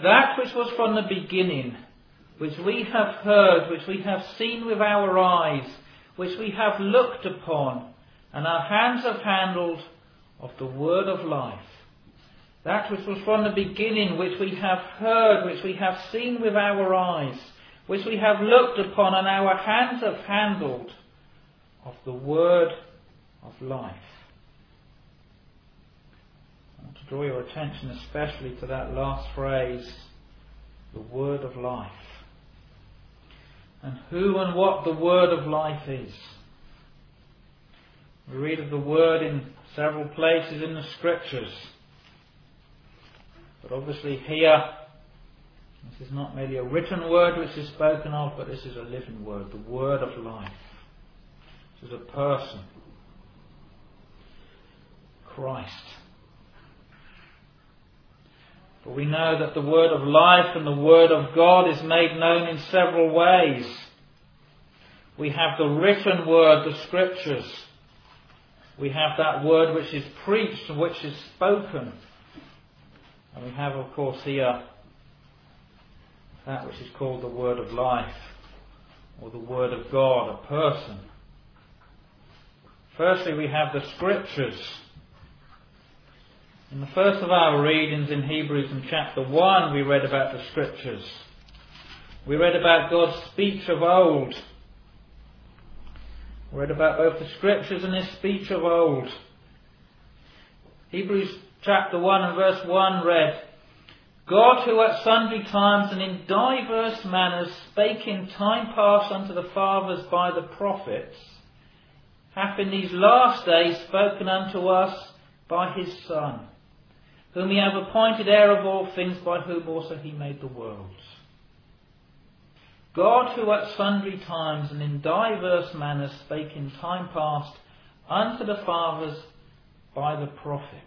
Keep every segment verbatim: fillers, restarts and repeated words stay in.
That which was from the beginning, which we have heard, which we have seen with our eyes, which we have looked upon, and our hands have handled, of the word of life. That which was from the beginning, which we have heard, which we have seen with our eyes, which we have looked upon, and our hands have handled, of the word of life. I want to draw your attention especially to that last phrase, the word of life. And who and what the word of life is. We read of the word in several places in the Scriptures. But obviously here, this is not merely a written word which is spoken of, but this is a living word, the word of life. This is a person, Christ. For we know that the word of life and the word of God is made known in several ways. We have the written word, the Scriptures. We have that word which is preached and which is spoken. And we have, of course, here that which is called the word of life, or the word of God, a person. Firstly, we have the Scriptures. In the first of our readings in Hebrews in chapter one, we read about the Scriptures. We read about God's speech of old. We read about both the Scriptures and His speech of old. Hebrews chapter one and verse one read, God, who at sundry times and in divers manners spake in time past unto the fathers by the prophets, hath in these last days spoken unto us by His Son, whom He hath appointed heir of all things, by whom also He made the worlds. God, who at sundry times and in divers manners spake in time past unto the fathers by the prophets.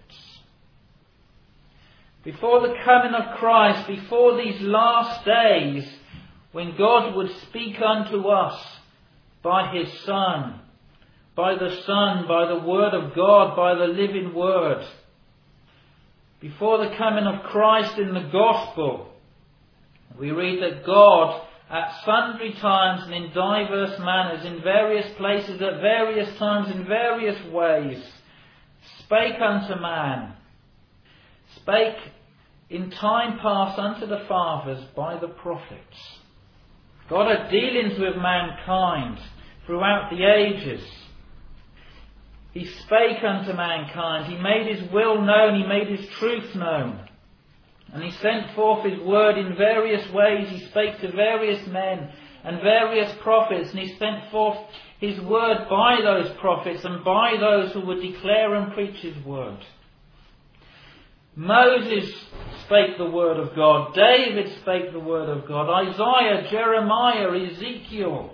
Before the coming of Christ, before these last days, when God would speak unto us by His Son, by the Son, by the Word of God, by the living Word, before the coming of Christ in the Gospel, we read that God, at sundry times and in divers manners, in various places, at various times, in various ways, spake unto man, spake in time past unto the fathers by the prophets. God had dealings with mankind throughout the ages. He spake unto mankind. He made His will known. He made His truth known. And He sent forth His word in various ways. He spake to various men and various prophets. And He sent forth His word by those prophets and by those who would declare and preach His word. Moses spake the word of God. David spake the word of God. Isaiah, Jeremiah, Ezekiel.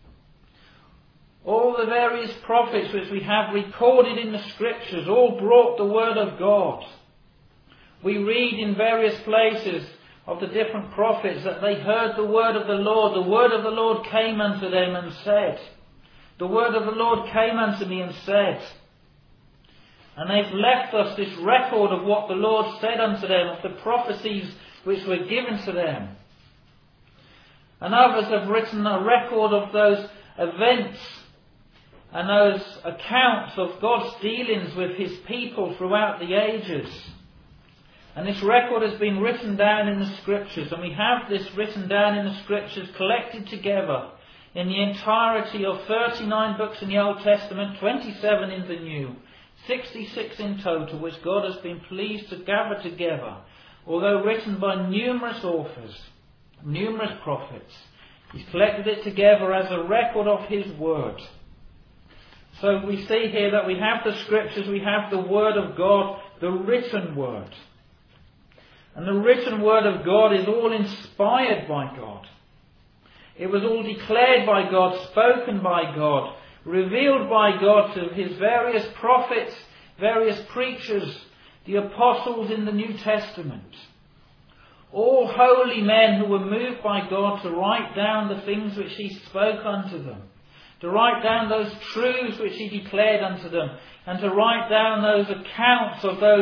All the various prophets which we have recorded in the Scriptures all brought the word of God. We read in various places of the different prophets that they heard the word of the Lord. The word of the Lord came unto them and said. The word of the Lord came unto me and said. And they've left us this record of what the Lord said unto them, of the prophecies which were given to them. And others have written a record of those events and those accounts of God's dealings with His people throughout the ages. And this record has been written down in the Scriptures, and we have this written down in the Scriptures collected together in the entirety of thirty-nine books in the Old Testament, twenty-seven in the New, sixty-six in total, which God has been pleased to gather together, although written by numerous authors, numerous prophets. He's collected it together as a record of His word. So we see here that we have the Scriptures, we have the Word of God, the written Word. And the written Word of God is all inspired by God. It was all declared by God, spoken by God, revealed by God to His various prophets, various preachers, the apostles in the New Testament. All holy men who were moved by God to write down the things which He spoke unto them, to write down those truths which He declared unto them, and to write down those accounts of those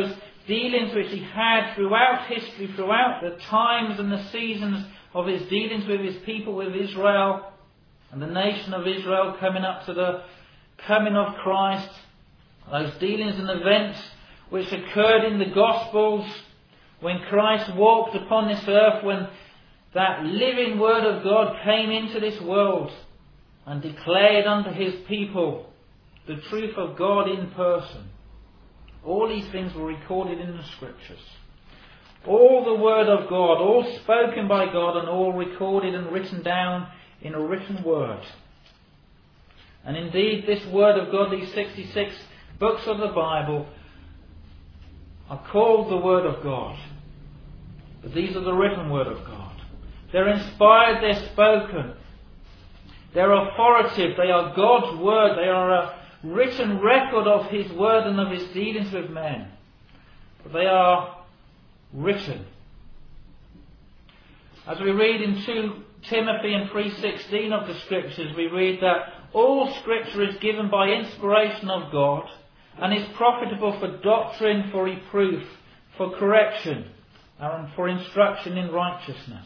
dealings which he had throughout history, throughout the times and the seasons of his dealings with his people, with Israel, and the nation of Israel coming up to the coming of Christ, those dealings and events which occurred in the Gospels when Christ walked upon this earth, when that living Word of God came into this world and declared unto his people the truth of God in person. All these things were recorded in the Scriptures. All the Word of God, all spoken by God, and all recorded and written down in a written Word. And indeed, this Word of God, these sixty-six books of the Bible, are called the Word of God. But these are the written Word of God. They're inspired, they're spoken. They're authoritative, they are God's Word, they are a written record of His Word and of His dealings with men. But they are written. As we read in Second Timothy and three sixteen of the Scriptures, we read that all Scripture is given by inspiration of God and is profitable for doctrine, for reproof, for correction, and for instruction in righteousness.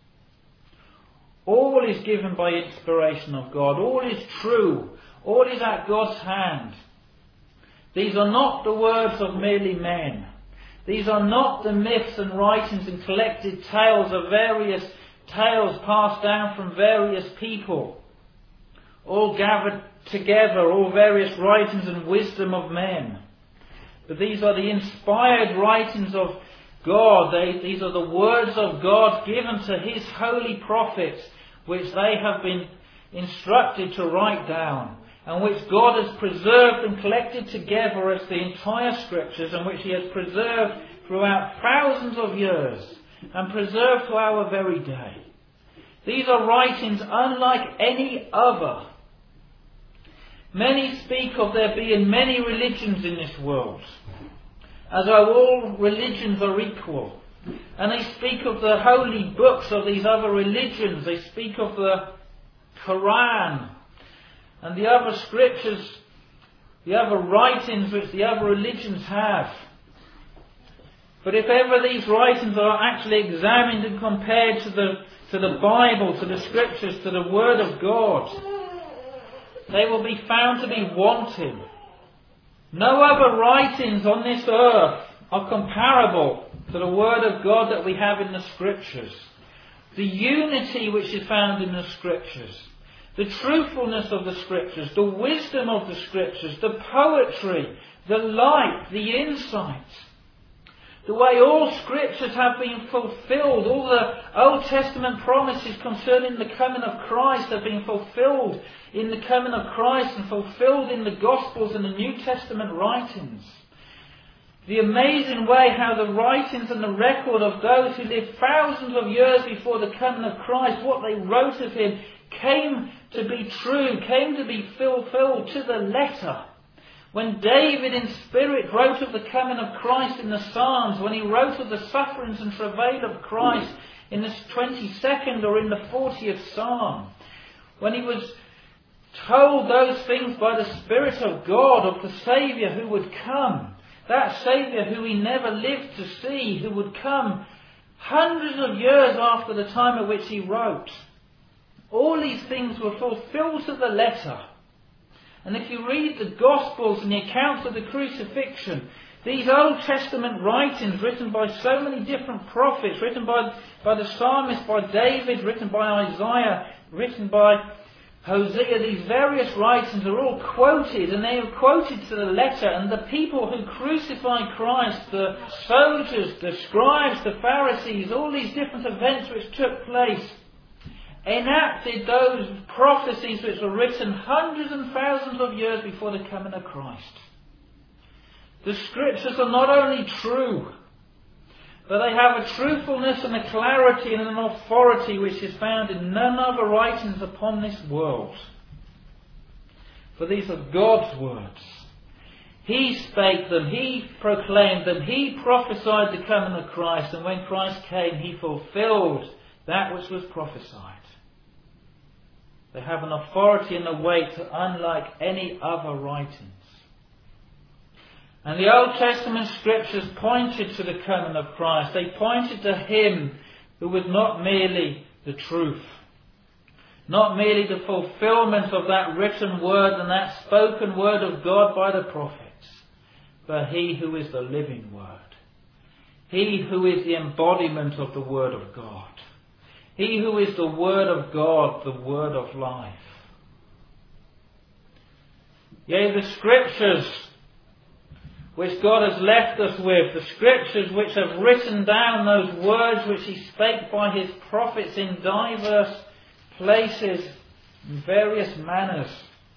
All is given by inspiration of God. All is true. All is at God's hand. These are not the words of merely men. These are not the myths and writings and collected tales of various tales passed down from various people, all gathered together, all various writings and wisdom of men. But these are the inspired writings of God. They, these are the words of God given to His holy prophets, which they have been instructed to write down, and which God has preserved and collected together as the entire Scriptures, and which He has preserved throughout thousands of years, and preserved to our very day. These are writings unlike any other. Many speak of there being many religions in this world, as though all religions are equal. And they speak of the holy books of these other religions. They speak of the Quran and the other scriptures, the other writings which the other religions have. But if ever these writings are actually examined and compared to the, to the Bible, to the Scriptures, to the Word of God, they will be found to be wanting. No other writings on this earth are comparable to the Word of God that we have in the Scriptures. The unity which is found in the Scriptures, the truthfulness of the Scriptures, the wisdom of the Scriptures, the poetry, the light, the insight. The way all Scriptures have been fulfilled, all the Old Testament promises concerning the coming of Christ have been fulfilled in the coming of Christ and fulfilled in the Gospels and the New Testament writings. The amazing way how the writings and the record of those who lived thousands of years before the coming of Christ, what they wrote of Him, came to be true, came to be fulfilled to the letter. When David in spirit wrote of the coming of Christ in the Psalms, when he wrote of the sufferings and travail of Christ in the twenty-second or in the fortieth Psalm, when he was told those things by the Spirit of God of the Saviour who would come, that Saviour who he never lived to see, who would come hundreds of years after the time at which he wrote. All these things were fulfilled to the letter. And if you read the Gospels and the accounts of the crucifixion, these Old Testament writings written by so many different prophets, written by, by the psalmist, by David, written by Isaiah, written by Hosea, these various writings are all quoted, and they are quoted to the letter. And the people who crucified Christ, the soldiers, the scribes, the Pharisees, all these different events which took place, enacted those prophecies which were written hundreds and thousands of years before the coming of Christ. The Scriptures are not only true, but they have a truthfulness and a clarity and an authority which is found in none other writings upon this world. For these are God's words. He spake them, He proclaimed them, He prophesied the coming of Christ, and when Christ came, He fulfilled that which was prophesied. They have an authority and a weight unlike any other writings. And the Old Testament scriptures pointed to the coming of Christ. They pointed to Him who was not merely the truth, not merely the fulfillment of that written word and that spoken word of God by the prophets, but He who is the living word. He who is the embodiment of the word of God. He who is the word of God, the word of life. Yea, the scriptures which God has left us with, the scriptures which have written down those words which He spake by His prophets in diverse places, in various manners.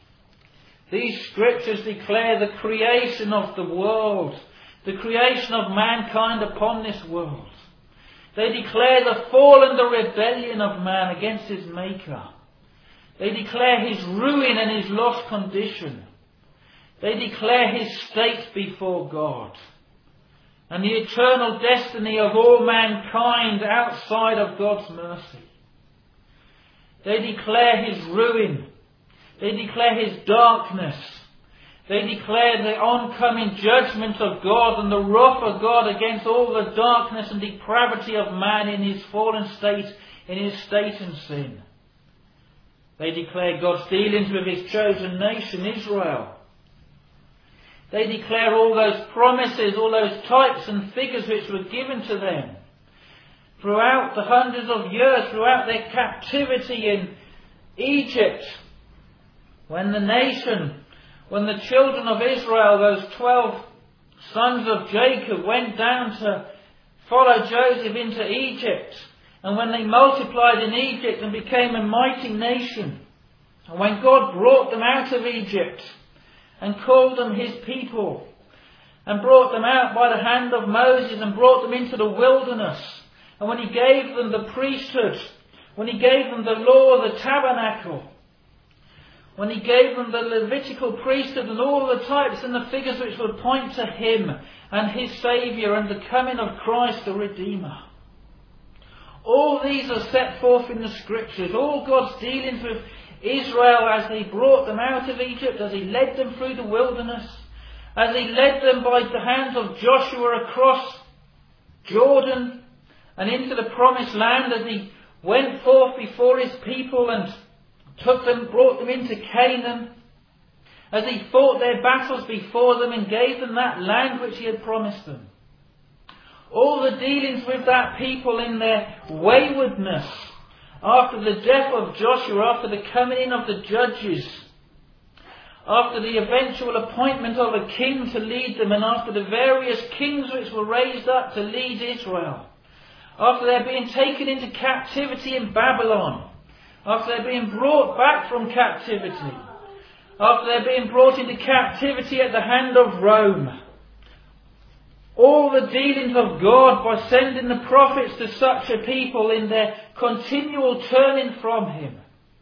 These scriptures declare the creation of the world, the creation of mankind upon this world. They declare the fall and the rebellion of man against his Maker. They declare his ruin and his lost condition. They declare his state before God and the eternal destiny of all mankind outside of God's mercy. They declare his ruin. They declare his darkness. They declare the oncoming judgment of God and the wrath of God against all the darkness and depravity of man in his fallen state, in his state and sin. They declare God's dealings with his chosen nation, Israel. They declare all those promises, all those types and figures which were given to them throughout the hundreds of years, throughout their captivity in Egypt, when the nation, when the children of Israel, those twelve sons of Jacob, went down to follow Joseph into Egypt, and when they multiplied in Egypt and became a mighty nation, and when God brought them out of Egypt and called them His people, and brought them out by the hand of Moses and brought them into the wilderness, and when He gave them the priesthood, when He gave them the law, the tabernacle, when He gave them the Levitical priesthood and all the types and the figures which would point to Him and His Saviour and the coming of Christ the Redeemer. All these are set forth in the Scriptures. All God's dealings with Israel as He brought them out of Egypt, as He led them through the wilderness, as He led them by the hands of Joshua across Jordan and into the promised land, as He went forth before His people and took them, brought them into Canaan, as He fought their battles before them and gave them that land which He had promised them. All the dealings with that people in their waywardness, after the death of Joshua, after the coming in of the judges, after the eventual appointment of a king to lead them, and after the various kings which were raised up to lead Israel, after their being taken into captivity in Babylon, after they're being brought back from captivity, after they're being brought into captivity at the hand of Rome, all the dealings of God by sending the prophets to such a people in their continual turning from Him,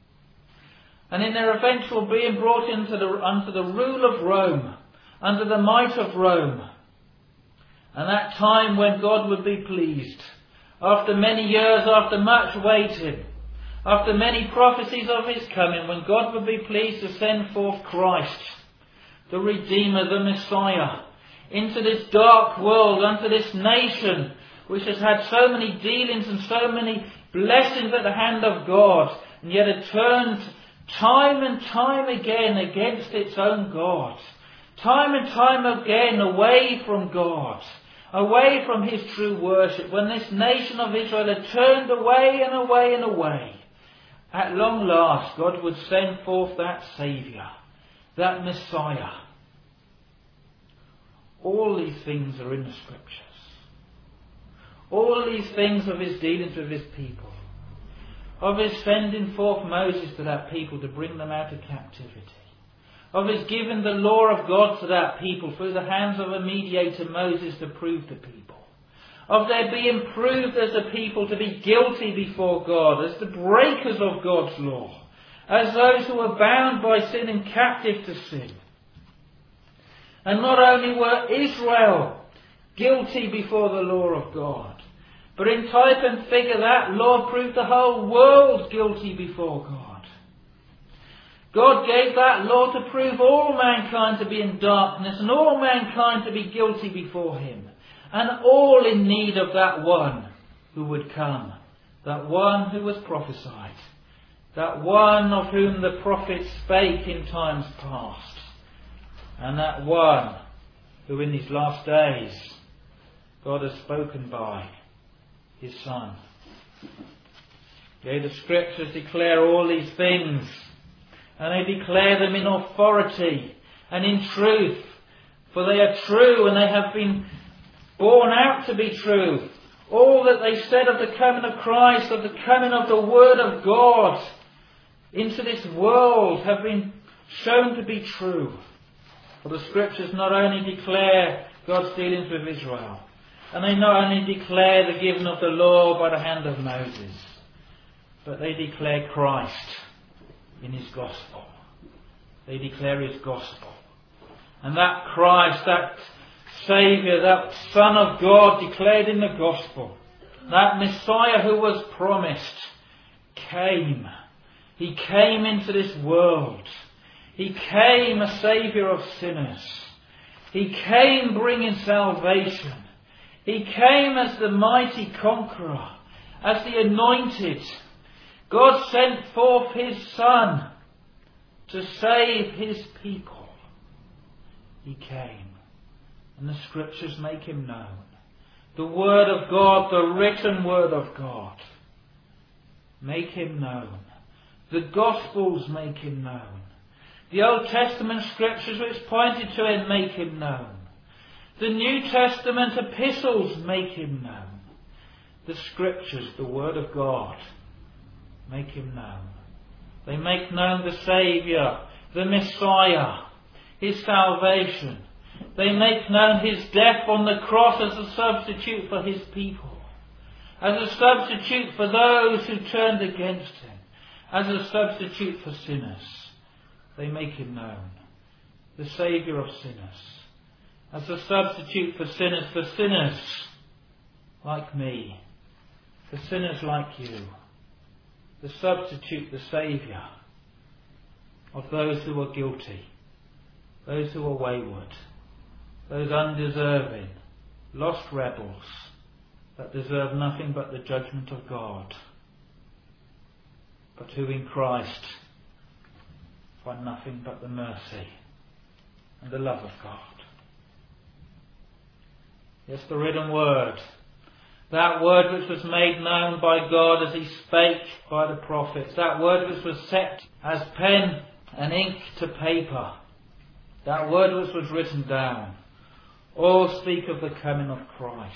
and in their eventual being brought into the, under the rule of Rome, under the might of Rome, and that time when God would be pleased, after many years, after much waiting, after many prophecies of His coming, when God would be pleased to send forth Christ, the Redeemer, the Messiah, into this dark world, unto this nation which has had so many dealings and so many blessings at the hand of God, and yet had turned time and time again against its own God, time and time again away from God, away from His true worship. When this nation of Israel had turned away and away and away, at long last God would send forth that Saviour, that Messiah. All these things are in the Scriptures. All these things of His dealings with His people, of His sending forth Moses to that people to bring them out of captivity, of His giving the law of God to that people through the hands of a mediator, Moses, to prove the people, of their being proved as a people to be guilty before God, as the breakers of God's law, as those who are bound by sin and captive to sin. And not only were Israel guilty before the law of God, but in type and figure that law proved the whole world guilty before God. God gave that law to prove all mankind to be in darkness and all mankind to be guilty before him, and all in need of that one who would come, that one who was prophesied, that one of whom the prophets spake in times past, and that one who in these last days God has spoken by his Son. Yea, the Scriptures declare all these things, and they declare them in authority and in truth, for they are true and they have been borne out to be true. All that they said of the coming of Christ, of the coming of the Word of God into this world, have been shown to be true. For the Scriptures not only declare God's dealings with Israel, and they not only declare the giving of the law by the hand of Moses, but they declare Christ in his gospel. They declare his gospel. And that Christ, that Saviour, that Son of God declared in the gospel, that Messiah who was promised, came. He came into this world. He came a Saviour of sinners. He came bringing salvation. He came as the mighty conqueror, as the anointed. God sent forth his Son to save his people. He came, and the Scriptures make him known. The Word of God, the written Word of God, make him known. The Gospels make him known. The Old Testament Scriptures which pointed to him make him known. The New Testament epistles make him known. The Scriptures, the Word of God, make him known. They make known the Saviour, the Messiah, his salvation. They make known his death on the cross as a substitute for his people, as a substitute for those who turned against him, as a substitute for sinners. They make him known, the Saviour of sinners, as a substitute for sinners, for sinners like me, for sinners like you, the substitute, the Saviour of those who are guilty, those who are wayward, those undeserving, lost rebels that deserve nothing but the judgment of God, but who in Christ find nothing but the mercy and the love of God. Yes, the written word, that word which was made known by God as he spake by the prophets, that word which was set as pen and ink to paper, that word which was written down, all speak of the coming of Christ.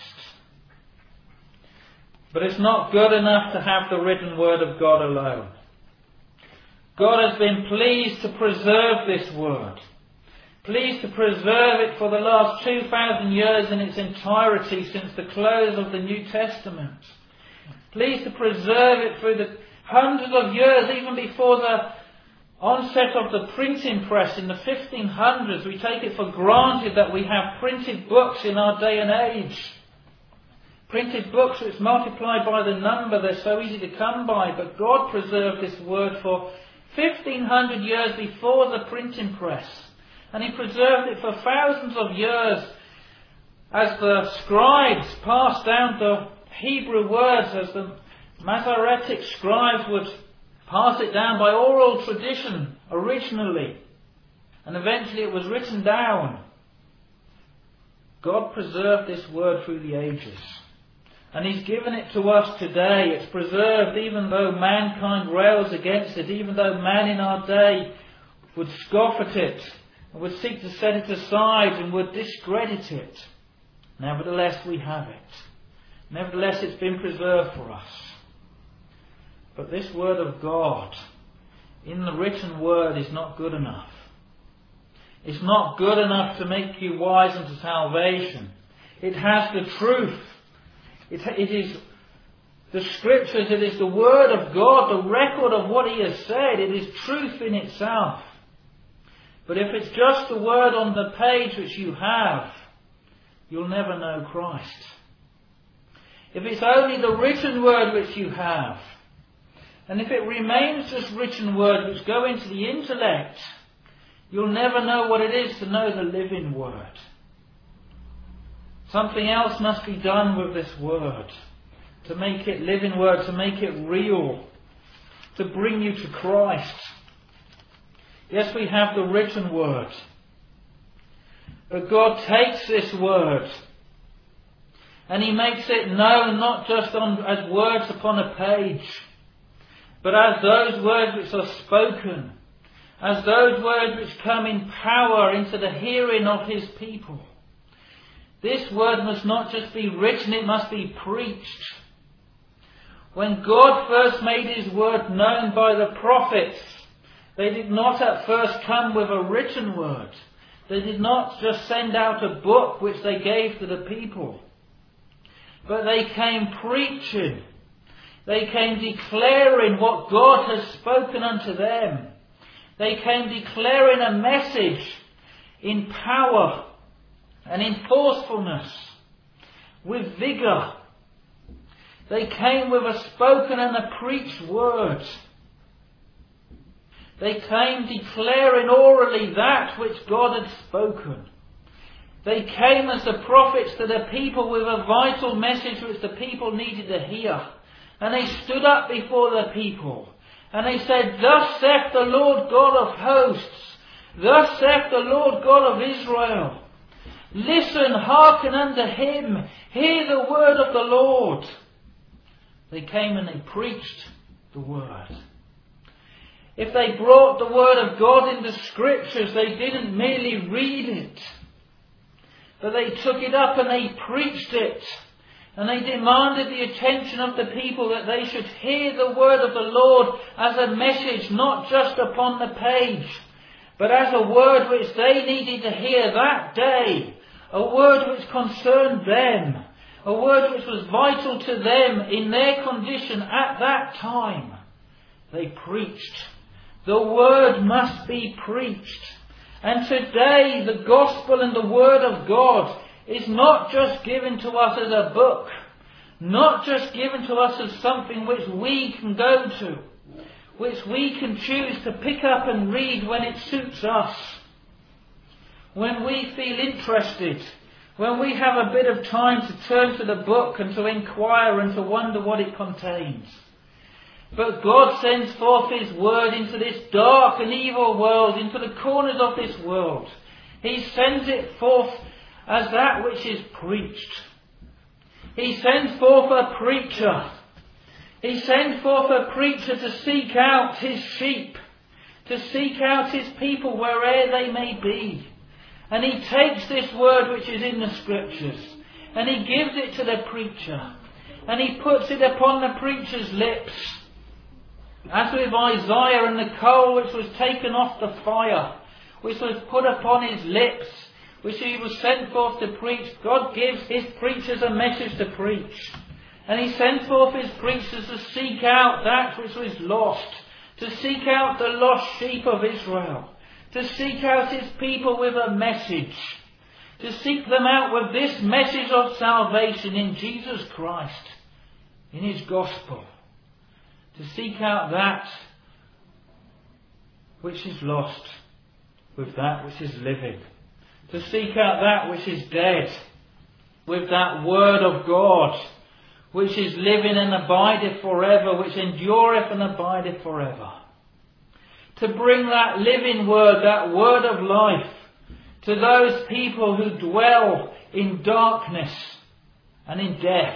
But it's not good enough to have the written word of God alone. God has been pleased to preserve this word, pleased to preserve it for the last two thousand years in its entirety since the close of the New Testament. Pleased to preserve it through the hundreds of years, even before the onset of the printing press in the fifteen hundreds. We take it for granted that we have printed books in our day and age. Printed books which multiply by the number, they're so easy to come by. But God preserved this word for fifteen hundred years before the printing press. And he preserved it for thousands of years as the scribes passed down the Hebrew words, as the Masoretic scribes would pass it down by oral tradition originally. And eventually it was written down. God preserved this word through the ages. And he's given it to us today. It's preserved even though mankind rails against it, even though man in our day would scoff at it, and would seek to set it aside and would discredit it. Nevertheless, we have it. Nevertheless, it's been preserved for us. But this word of God, in the written word, is not good enough. It's not good enough to make you wise unto salvation. It has the truth. It, it is the Scriptures, it is the Word of God, the record of what he has said. It is truth in itself. But if it's just the word on the page which you have, you'll never know Christ. If it's only the written word which you have, And if it remains just written word which go into the intellect, you'll never know what it is to know the living word. Something else must be done with this word to make it living word, to make it real, to bring you to Christ. Yes, we have the written word. But God takes this word and He makes it known not just on, as words upon a page, but as those words which are spoken, as those words which come in power into the hearing of His people. This word must not just be written, it must be preached. When God first made His word known by the prophets, they did not at first come with a written word. They did not just send out a book which they gave to the people. But they came preaching. They came declaring what God has spoken unto them. They came declaring a message in power and in forcefulness, with vigour. They came with a spoken and a preached word. They came declaring orally that which God had spoken. They came as the prophets to the people with a vital message which the people needed to hear. And they stood up before the people. And they said, "Thus saith the Lord God of hosts. Thus saith the Lord God of Israel. Listen, hearken unto Him. Hear the word of the Lord." They came and they preached the word. If they brought the word of God in the Scriptures, they didn't merely read it, but they took it up and they preached it. And they demanded the attention of the people that they should hear the word of the Lord as a message, not just upon the page, but as a word which they needed to hear that day. A word which concerned them. A word which was vital to them in their condition at that time. They preached. The word must be preached. And today the gospel and the word of God is not just given to us as a book, not just given to us as something which we can go to, which we can choose to pick up and read when it suits us, when we feel interested, when we have a bit of time to turn to the book and to inquire and to wonder what it contains. But God sends forth His word into this dark and evil world, into the corners of this world. He sends it forth as that which is preached. He sends forth a preacher. He sends forth a preacher to seek out His sheep, to seek out His people wherever they may be. And He takes this word which is in the Scriptures and He gives it to the preacher. And He puts it upon the preacher's lips. As with Isaiah and the coal which was taken off the fire, which was put upon his lips, which he was sent forth to preach, God gives His preachers a message to preach. And He sent forth His preachers to seek out that which was lost, to seek out the lost sheep of Israel, to seek out His people with a message, to seek them out with this message of salvation in Jesus Christ, in His gospel. To seek out that which is lost with that which is living. To seek out that which is dead with that word of God, which is living and abideth forever, which endureth and abideth forever. To bring that living word, that word of life, to those people who dwell in darkness and in death.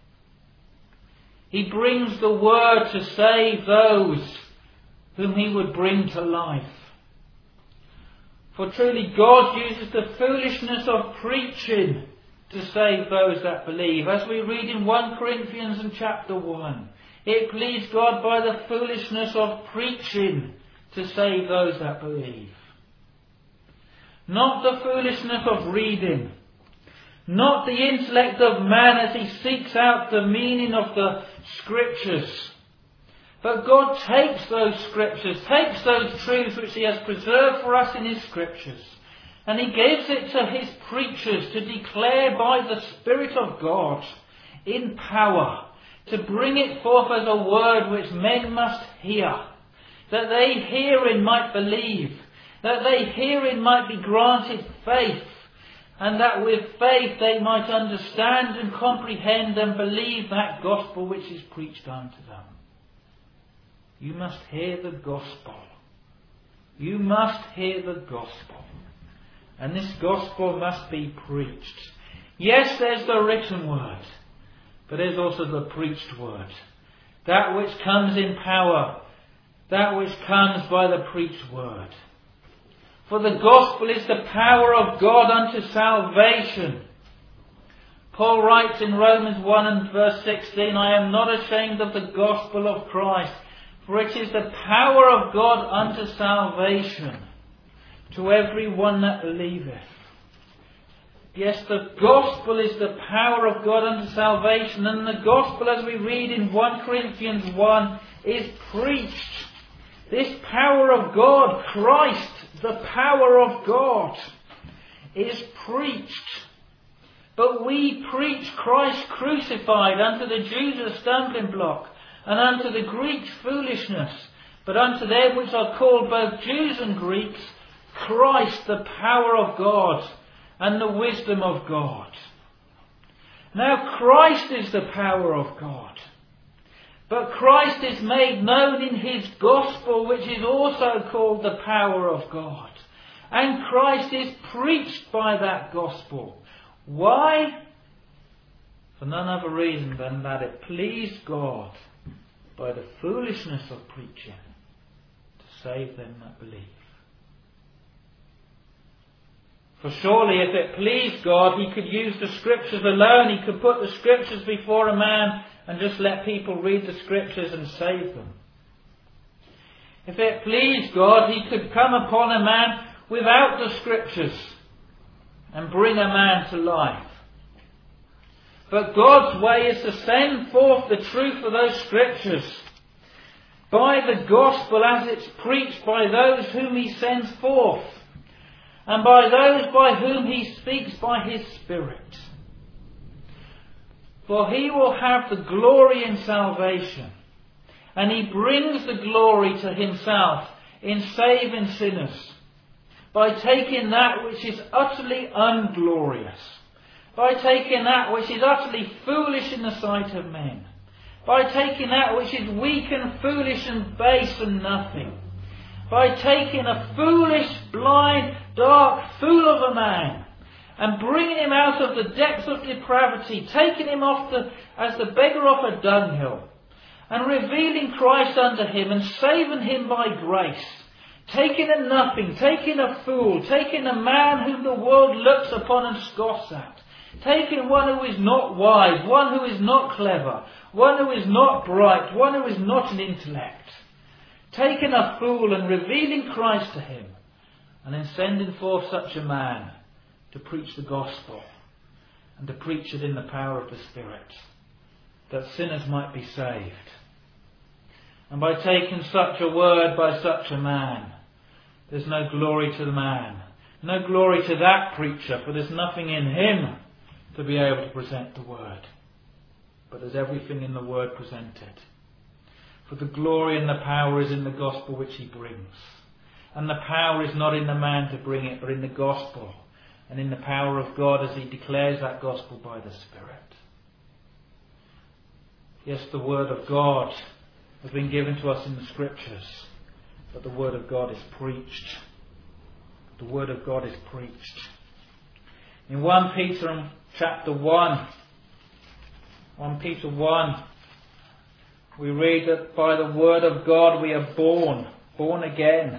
He brings the word to save those whom He would bring to life. For truly God uses the foolishness of preaching to save those that believe. As we read in First Corinthians in chapter one, it pleased God by the foolishness of preaching to save those that believe. Not the foolishness of reading, not the intellect of man as he seeks out the meaning of the Scriptures. But God takes those Scriptures, takes those truths which He has preserved for us in His Scriptures, and He gives it to His preachers to declare by the Spirit of God in power, to bring it forth as a word which men must hear, that they herein might believe, that they herein might be granted faith, and that with faith they might understand and comprehend and believe that gospel which is preached unto them. You must hear the gospel. You must hear the gospel. And this gospel must be preached. Yes, there's the written word, but there's also the preached word. That which comes in power, that which comes by the preached word. For the gospel is the power of God unto salvation. Paul writes in Romans one and verse sixteen, I am not ashamed of the gospel of Christ, for it is the power of God unto salvation to every one that believeth. Yes, the gospel is the power of God unto salvation, and the gospel, as we read in First Corinthians one, is preached. This power of God, Christ, the power of God, is preached. But we preach Christ crucified, unto the Jews a stumbling block, and unto the Greeks foolishness. But unto them which are called both Jews and Greeks, Christ the power of God, and the wisdom of God. Now Christ is the power of God. But Christ is made known in his gospel, which is also called the power of God. And Christ is preached by that gospel. Why? For none other reason than that it pleased God by the foolishness of preaching to save them that believe. For surely if it pleased God, he could use the scriptures alone. He could put the scriptures before a man and just let people read the scriptures and save them. If it pleased God, he could come upon a man without the scriptures and bring a man to life. But God's way is to send forth the truth of those scriptures by the gospel as it's preached by those whom he sends forth, and by those by whom he speaks by his Spirit. For he will have the glory in salvation, and he brings the glory to himself in saving sinners, by taking that which is utterly unglorious, by taking that which is utterly foolish in the sight of men, by taking that which is weak and foolish and base and nothing, by taking a foolish, blind, dark fool of a man and bringing him out of the depths of depravity, taking him off the, as the beggar off a dunghill, and revealing Christ unto him and saving him by grace, taking a nothing, taking a fool, taking a man whom the world looks upon and scoffs at, taking one who is not wise, one who is not clever, one who is not bright, one who is not an intellect, taking a fool and revealing Christ to him, and then sending forth such a man to preach the gospel and to preach it in the power of the Spirit, that sinners might be saved. And by taking such a word by such a man, there's no glory to the man, no glory to that preacher, for there's nothing in him to be able to present the word. But there's everything in the word presented. For the glory and the power is in the gospel which he brings. And the power is not in the man to bring it, but in the gospel and in the power of God as he declares that gospel by the Spirit. Yes, the word of God has been given to us in the scriptures, but the word of God is preached. The word of God is preached. In First Peter chapter one, First Peter one, we read that by the word of God we are born, born again.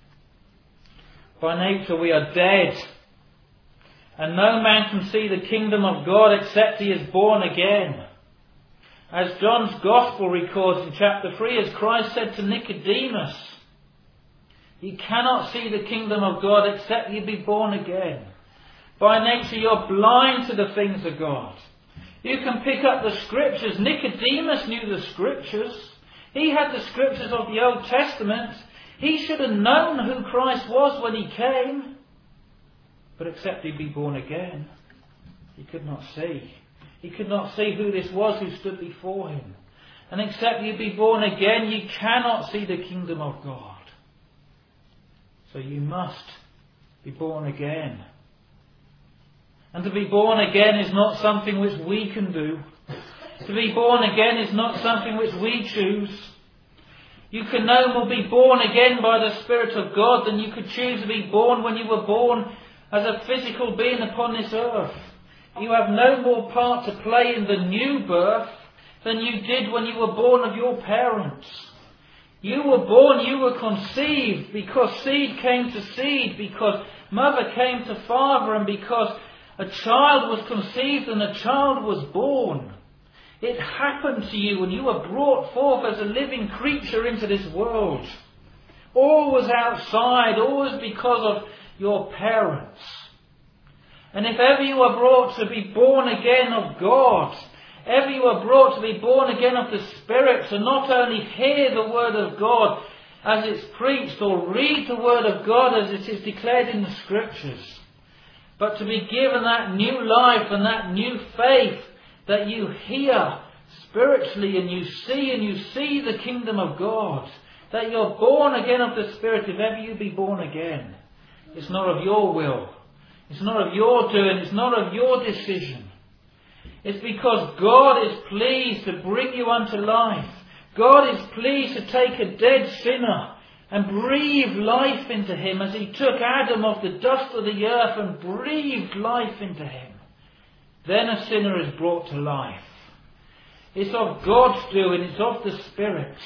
By nature we are dead, and no man can see the kingdom of God except he is born again. As John's Gospel records in chapter three, as Christ said to Nicodemus, you cannot see the kingdom of God except you be born again. By nature you're blind to the things of God. You can pick up the scriptures. Nicodemus knew the scriptures. He had the scriptures of the Old Testament. He should have known who Christ was when he came. But except he be born again, he could not see. He could not see who this was who stood before him. And except you be born again, you cannot see the kingdom of God. So you must be born again. And to be born again is not something which we can do. To be born again is not something which we choose. You can no more be born again by the Spirit of God than you could choose to be born when you were born as a physical being upon this earth. You have no more part to play in the new birth than you did when you were born of your parents. You were born, you were conceived, because seed came to seed, because mother came to father, and because a child was conceived and a child was born. It happened to you when you were brought forth as a living creature into this world. All was outside, all was because of your parents. And if ever you are brought to be born again of God, ever you are brought to be born again of the Spirit, to not only hear the Word of God as it's preached, or read the Word of God as it is declared in the Scriptures, but to be given that new life and that new faith that you hear spiritually and you see, and you see the kingdom of God, that you're born again of the Spirit, if ever you be born again. It's not of your will. It's not of your doing. It's not of your decision. It's because God is pleased to bring you unto life. God is pleased to take a dead sinner and breathe life into him, as he took Adam of the dust of the earth and breathed life into him. Then a sinner is brought to life. It's of God's doing. It's of the Spirit.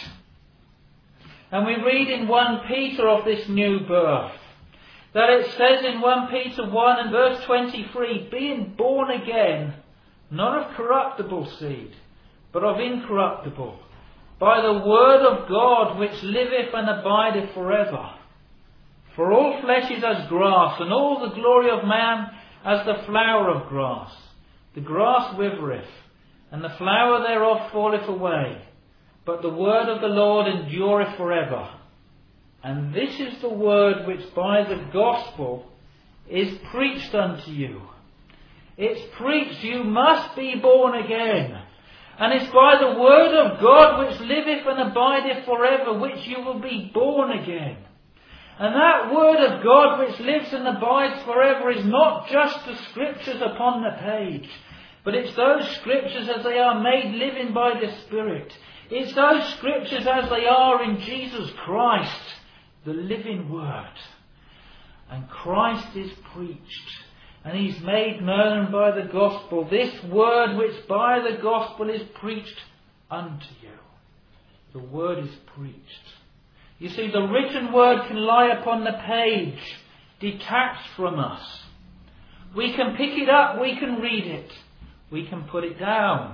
And we read in First Peter of this new birth, that it says in First Peter one and verse twenty-three, being born again, not of corruptible seed, but of incorruptible, by the word of God which liveth and abideth forever. For all flesh is as grass, and all the glory of man as the flower of grass. The grass withereth, and the flower thereof falleth away, but the word of the Lord endureth forever. And this is the word which by the gospel is preached unto you. It's preached, you must be born again. And it's by the word of God which liveth and abideth forever, which you will be born again. And that word of God which lives and abides forever is not just the scriptures upon the page, but it's those scriptures as they are made living by the Spirit. It's those scriptures as they are in Jesus Christ, the living word. And Christ is preached, and he's made known by the gospel, this word which by the gospel is preached unto you. The word is preached. You see, the written word can lie upon the page, detached from us. We can pick it up, we can read it, we can put it down.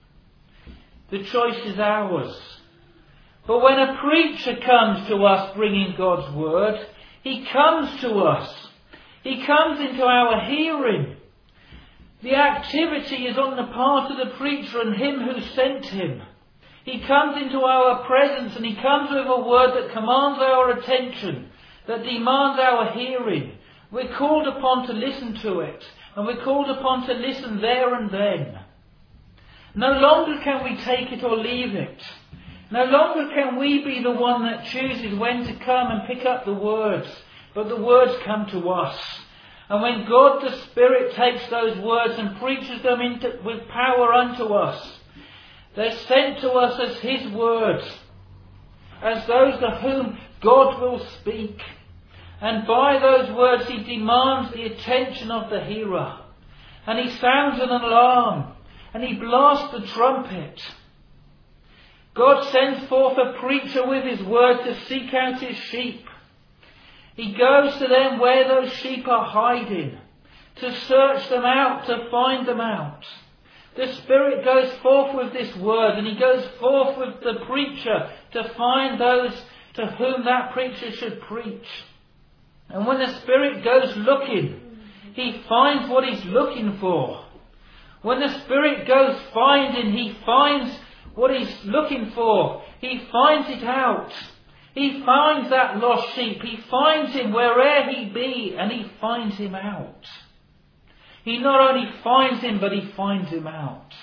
The choice is ours. But when a preacher comes to us bringing God's word, he comes to us. He comes into our hearing. The activity is on the part of the preacher and him who sent him. He comes into our presence, and he comes with a word that commands our attention, that demands our hearing. We're called upon to listen to it, and we're called upon to listen there and then. No longer can we take it or leave it. No longer can we be the one that chooses when to come and pick up the words, but the words come to us. And when God the Spirit takes those words and preaches them into, with power unto us, they're sent to us as his words, as those to whom God will speak. And by those words he demands the attention of the hearer. And he sounds an alarm, and he blasts the trumpet. God sends forth a preacher with his word to seek out his sheep. He goes to them where those sheep are hiding, to search them out, to find them out. The Spirit goes forth with this word, and he goes forth with the preacher to find those to whom that preacher should preach. And when the Spirit goes looking, he finds what he's looking for. When the Spirit goes finding, he finds what he's looking for. He finds it out. He finds that lost sheep. He finds him where'er he be, and he finds him out. He not only finds him, but he finds him out.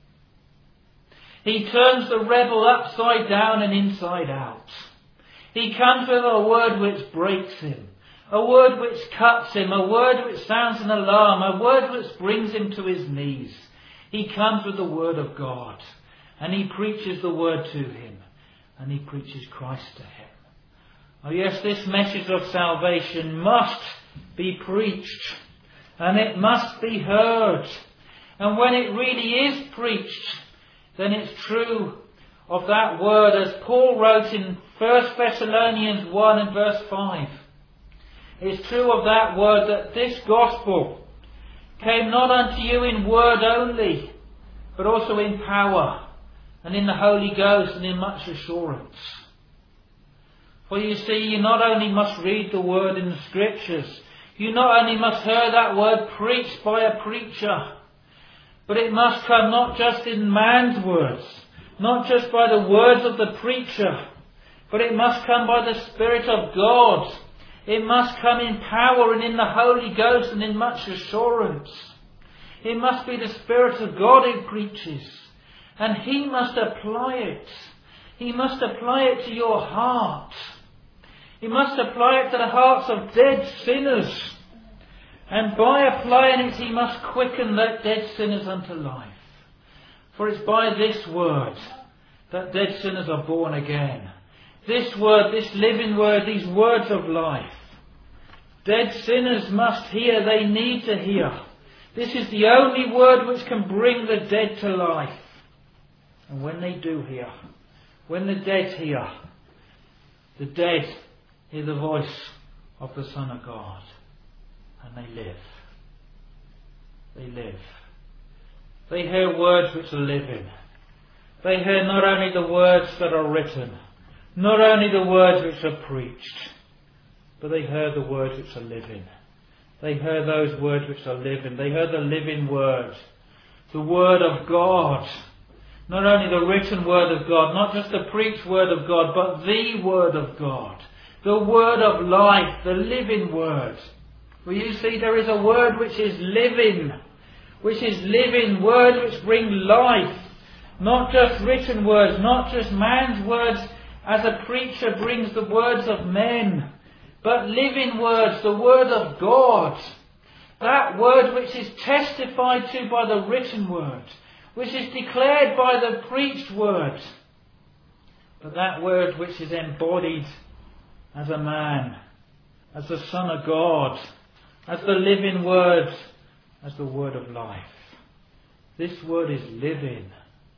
He turns the rebel upside down and inside out. He comes with a word which breaks him, a word which cuts him, a word which sounds an alarm, a word which brings him to his knees. He comes with the word of God, and he preaches the word to him, and he preaches Christ to him. Oh yes, this message of salvation must be preached, and it must be heard. And when it really is preached, then it's true of that word, as Paul wrote in First Thessalonians one and verse five. It's true of that word that this gospel came not unto you in word only, but also in power, and in the Holy Ghost, and in much assurance. For you see, you not only must read the word in the Scriptures, you not only must hear that word preached by a preacher, but it must come not just in man's words, not just by the words of the preacher, but it must come by the Spirit of God. It must come in power and in the Holy Ghost and in much assurance. It must be the Spirit of God who preaches, and He must apply it. He must apply it to your heart. He must apply it to the hearts of dead sinners. And by applying it, He must quicken that dead sinners unto life. For it's by this word that dead sinners are born again. This word, this living word, these words of life. Dead sinners must hear, they need to hear. This is the only word which can bring the dead to life. And when they do hear, when the dead hear, the dead hear the voice of the Son of God. And they live. They live. They hear words which are living. They hear not only the words that are written, not only the words which are preached, but they hear the words which are living. They hear those words which are living. They hear the living word. The word of God. Not only the written word of God, not just the preached word of God, but the word of God. The word of life, the living word. For you see, there is a word which is living, which is living, word which bring life. Not just written words, not just man's words as a preacher brings the words of men, but living words, the word of God. That word which is testified to by the written word, which is declared by the preached word. But that word which is embodied as a man, as the Son of God, as the living word, as the word of life. This word is living.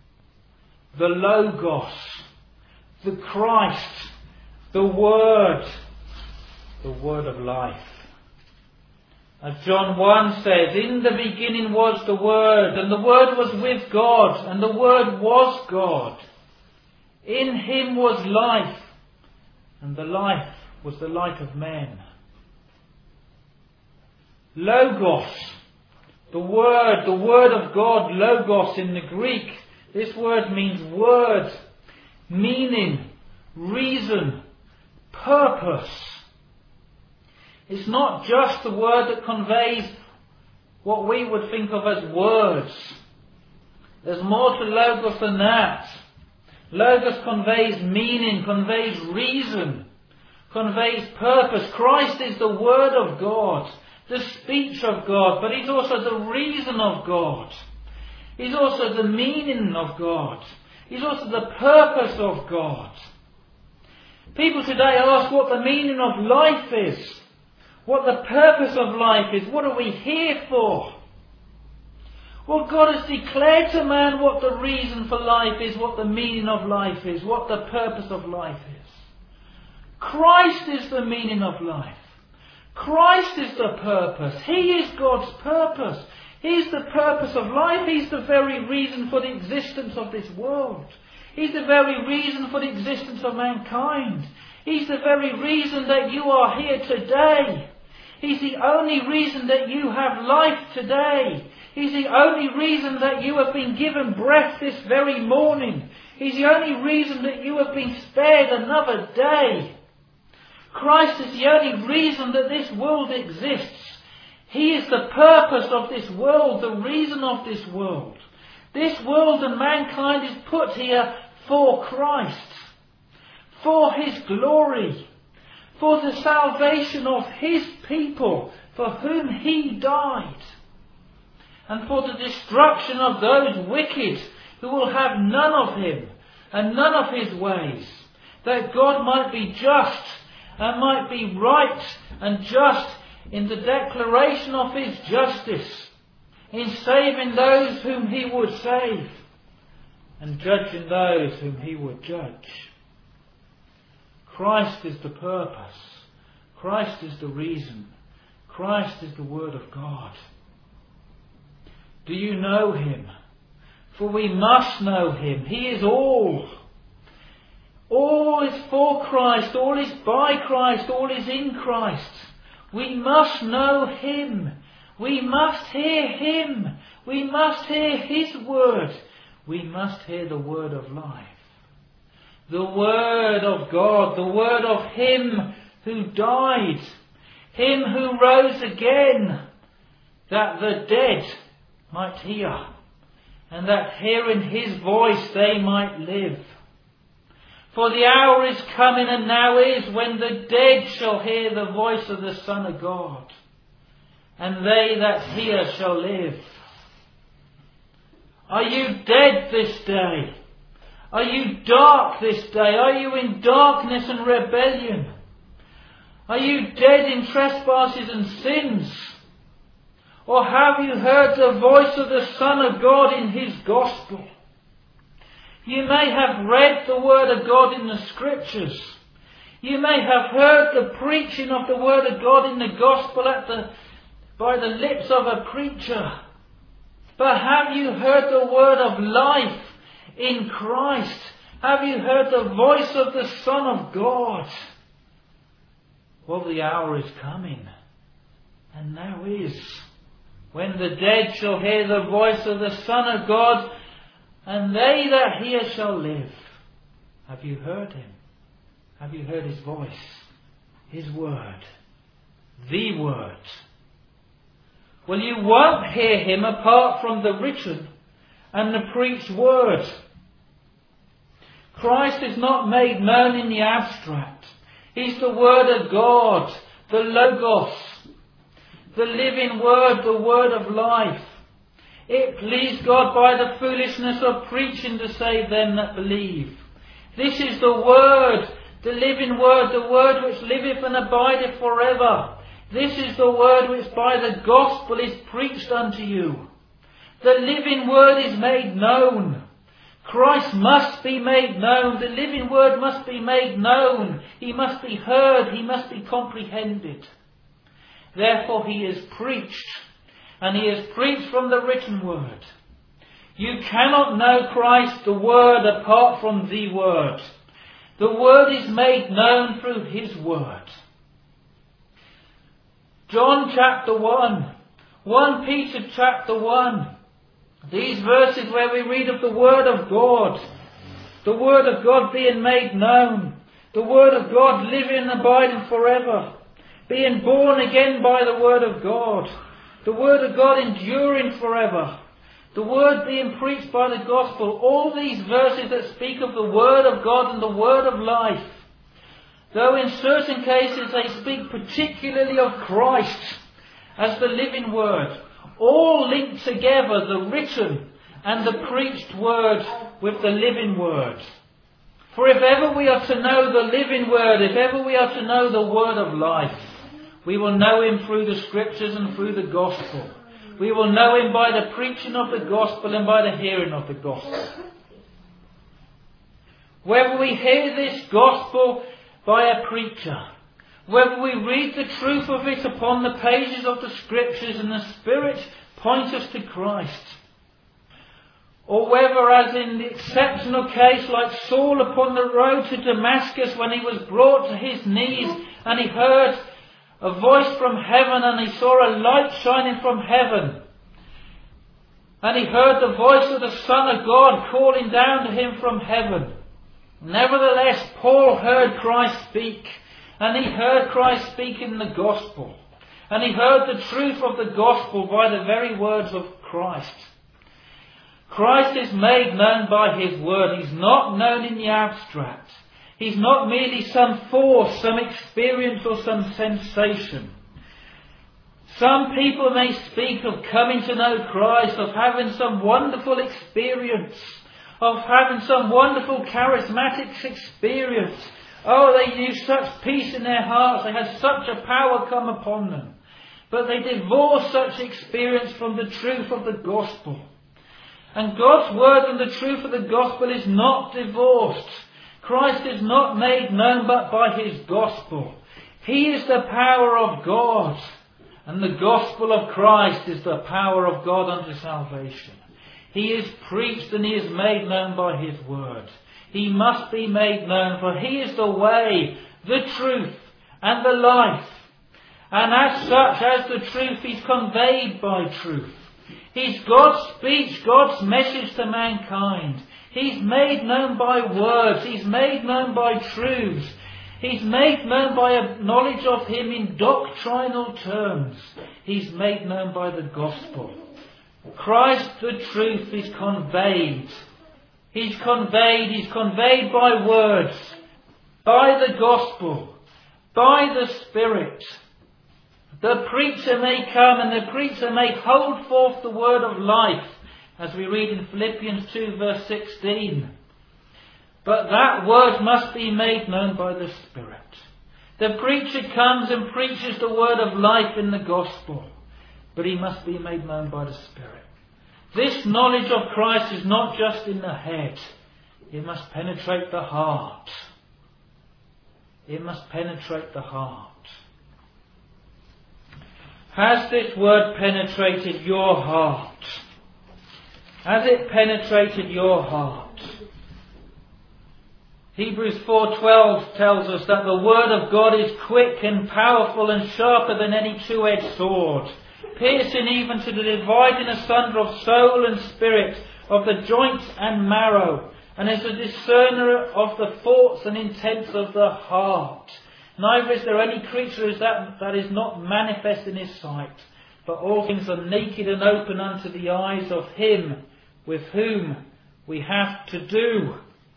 The Logos, the Christ, the Word, the word of life. As John one says, in the beginning was the Word, and the Word was with God, and the Word was God. In Him was life, and the life was the light of men. Logos, the Word, the Word of God, Logos in the Greek. This word means word, meaning, reason, purpose. It's not just the word that conveys what we would think of as words. There's more to Logos than that. Logos conveys meaning, conveys reason, conveys purpose. Christ is the Word of God, the speech of God, but He's also the reason of God. He's also the meaning of God. He's also the purpose of God. People today ask what the meaning of life is, what the purpose of life is, what are we here for? Well, God has declared to man what the reason for life is, what the meaning of life is, what the purpose of life is. Christ is the meaning of life. Christ is the purpose. He is God's purpose. He's the purpose of life. He's the very reason for the existence of this world. He's the very reason for the existence of mankind. He's the very reason that you are here today. He's the only reason that you have life today. He's the only reason that you have been given breath this very morning. He's the only reason that you have been spared another day. Christ is the only reason that this world exists. He is the purpose of this world, the reason of this world. This world and mankind is put here for Christ, for His glory, for the salvation of His people, for whom He died, and for the destruction of those wicked who will have none of Him and none of His ways, that God might be just and might be right and just in the declaration of His justice, in saving those whom He would save and judging those whom He would judge. Christ is the purpose. Christ is the reason. Christ is the Word of God. Do you know Him? For we must know Him. He is all. All is for Christ. All is by Christ. All is in Christ. We must know Him. We must hear Him. We must hear His Word. We must hear the Word of life. The Word of God. The Word of Him who died. Him who rose again. That the dead might hear. And that hearing His voice they might live. For the hour is coming, and now is, when the dead shall hear the voice of the Son of God, and they that hear shall live. Are you dead this day? Are you dark this day? Are you in darkness and rebellion? Are you dead in trespasses and sins? Or have you heard the voice of the Son of God in His gospel? You may have read the Word of God in the Scriptures. You may have heard the preaching of the Word of God in the Gospel at the, by the lips of a preacher. But have you heard the Word of life in Christ? Have you heard the voice of the Son of God? Well, the hour is coming, and now is, when the dead shall hear the voice of the Son of God, and they that hear shall live. Have you heard Him? Have you heard His voice? His Word. The Word. Well, you won't hear Him apart from the written and the preached Word. Christ is not made known in the abstract. He's the Word of God, the Logos, the living Word, the Word of life. It pleased God by the foolishness of preaching to save them that believe. This is the Word, the living Word, the Word which liveth and abideth forever. This is the Word which by the gospel is preached unto you. The living Word is made known. Christ must be made known. The living Word must be made known. He must be heard. He must be comprehended. Therefore He is preached. And He is preached from the written Word. You cannot know Christ, the Word, apart from the Word. The Word is made known through His Word. John chapter one. First Peter chapter one. These verses where we read of the Word of God. The Word of God being made known. The Word of God living and abiding forever. Being born again by the Word of God. The Word of God enduring forever. The Word being preached by the Gospel. All these verses that speak of the Word of God and the Word of life. Though in certain cases they speak particularly of Christ as the living Word. All linked together, the written and the preached Word with the living Word. For if ever we are to know the living Word, if ever we are to know the Word of life, we will know Him through the Scriptures and through the Gospel. We will know Him by the preaching of the Gospel and by the hearing of the Gospel. Whether we hear this Gospel by a preacher, whether we read the truth of it upon the pages of the Scriptures and the Spirit points us to Christ, or whether, as in the exceptional case like Saul upon the road to Damascus, when he was brought to his knees and he heard a voice from heaven and he saw a light shining from heaven, and he heard the voice of the Son of God calling down to him from heaven. Nevertheless, Paul heard Christ speak, and he heard Christ speak in the gospel. And he heard the truth of the gospel by the very words of Christ. Christ is made known by his word. He's not known in the abstract. He's not merely some force, some experience or some sensation. Some people may speak of coming to know Christ, of having some wonderful experience, of having some wonderful charismatic experience. Oh, they knew such peace in their hearts, they had such a power come upon them. But they divorce such experience from the truth of the gospel. And God's word and the truth of the gospel is not divorced. Christ is not made known but by his gospel. He is the power of God. And the gospel of Christ is the power of God unto salvation. He is preached and he is made known by his word. He must be made known, for he is the way, the truth and the life. And as such, as the truth, he's conveyed by truth. He's God's speech, God's message to mankind. He's made known by words. He's made known by truths. He's made known by a knowledge of him in doctrinal terms. He's made known by the gospel. Christ, the truth, is conveyed. He's conveyed, he's conveyed by words, by the gospel, by the Spirit. The preacher may come and the preacher may hold forth the word of life, as we read in Philippians two verse sixteen. But that word must be made known by the Spirit. The preacher comes and preaches the word of life in the gospel, but he must be made known by the Spirit. This knowledge of Christ is not just in the head. It must penetrate the heart. It must penetrate the heart. Has this word penetrated your heart? Has it penetrated your heart? Hebrews four twelve tells us that the word of God is quick and powerful and sharper than any two-edged sword, piercing even to the dividing asunder of soul and spirit, of the joints and marrow, and is a discerner of the thoughts and intents of the heart. Neither is there any creature that, that is not manifest in his sight, but all things are naked and open unto the eyes of him with whom we have to do.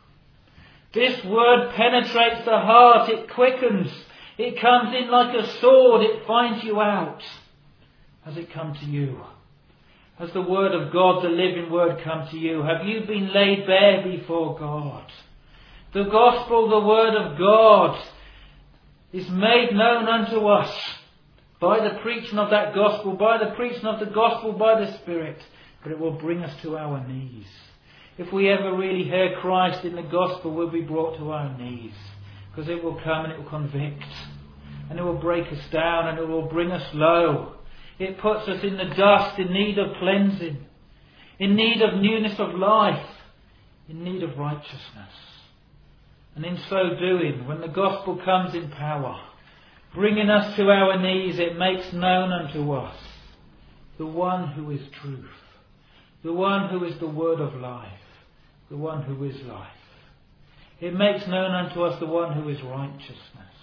This word penetrates the heart, it quickens, it comes in like a sword, it finds you out. Has it come to you? Has the word of God, the living word, come to you? Have you been laid bare before God? The gospel, the word of God, is made known unto us by the preaching of that gospel, by the preaching of the gospel by the Spirit, but it will bring us to our knees. If we ever really hear Christ in the gospel, we'll be brought to our knees, because it will come and it will convict, and it will break us down, and it will bring us low. It puts us in the dust, in need of cleansing, in need of newness of life, in need of righteousness. And in so doing, when the gospel comes in power, bringing us to our knees, it makes known unto us the one who is truth, the one who is the word of life, the one who is life. It makes known unto us the one who is righteousness.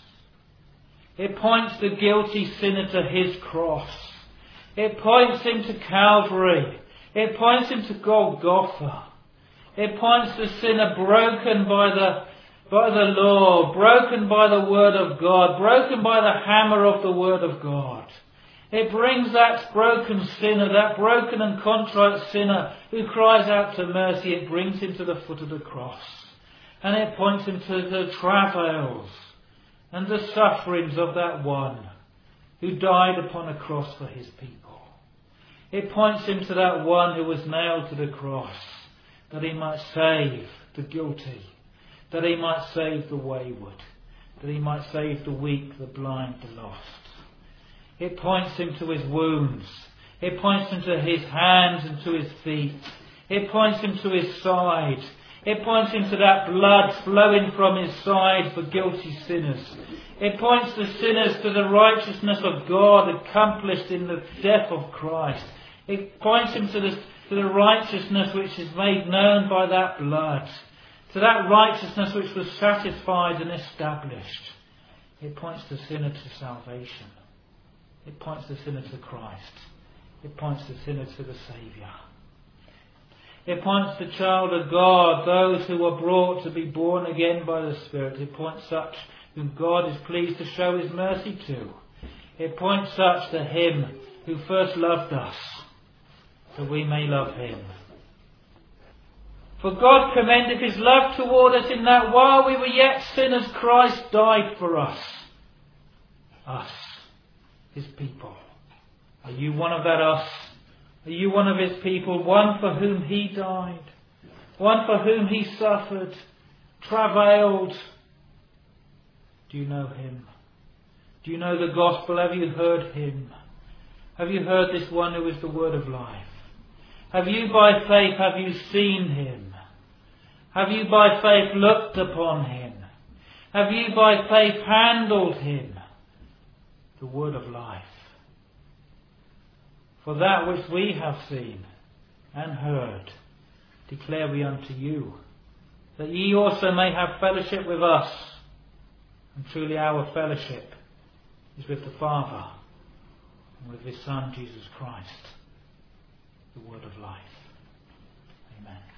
It points the guilty sinner to his cross. It points him to Calvary. It points him to Golgotha. It points the sinner broken by the by the law, broken by the word of God, broken by the hammer of the word of God. It brings that broken sinner, that broken and contrite sinner who cries out to mercy, it brings him to the foot of the cross. And it points him to the travails and the sufferings of that one who died upon a cross for his people. It points him to that one who was nailed to the cross, that he might save the guilty, that he might save the wayward, that he might save the weak, the blind, the lost. It points him to his wounds. It points him to his hands and to his feet. It points him to his side. It points him to that blood flowing from his side for guilty sinners. It points the sinners to the righteousness of God accomplished in the death of Christ. It points him to the, to the righteousness which is made known by that blood, to that righteousness which was satisfied and established. It points the sinner to salvation. It points the sinner to Christ. It points the sinner to the Saviour. It points the child of God, those who are brought to be born again by the Spirit. It points such whom God is pleased to show his mercy to. It points such to him who first loved us, that we may love him. For God commendeth his love toward us in that while we were yet sinners, Christ died for us. Us, his people. Are you one of that us? Are you one of his people? One for whom he died? One for whom he suffered, travailed? Do you know him? Do you know the gospel? Have you heard him? Have you heard this one who is the word of life? Have you by faith, have you seen him? Have you by faith looked upon him? Have you by faith handled him? The word of life. For that which we have seen and heard, declare we unto you, that ye also may have fellowship with us. And truly our fellowship is with the Father and with his Son, Jesus Christ, the word of life. Amen.